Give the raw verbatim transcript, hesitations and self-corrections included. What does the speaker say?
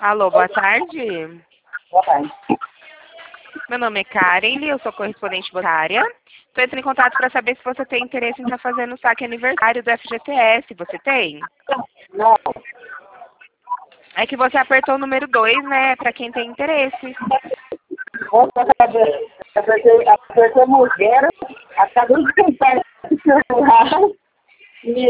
Alô, boa tarde. Boa tarde. Meu nome é Karen, eu sou correspondente bancária. Estou entrando em contato para saber se você tem interesse em estar fazendo o saque aniversário do F G T S. Você tem? Não, É que você apertou o número dois, né? Para quem tem interesse. vou saber. Apertei, apertei a mulher, acabei de tentar celular e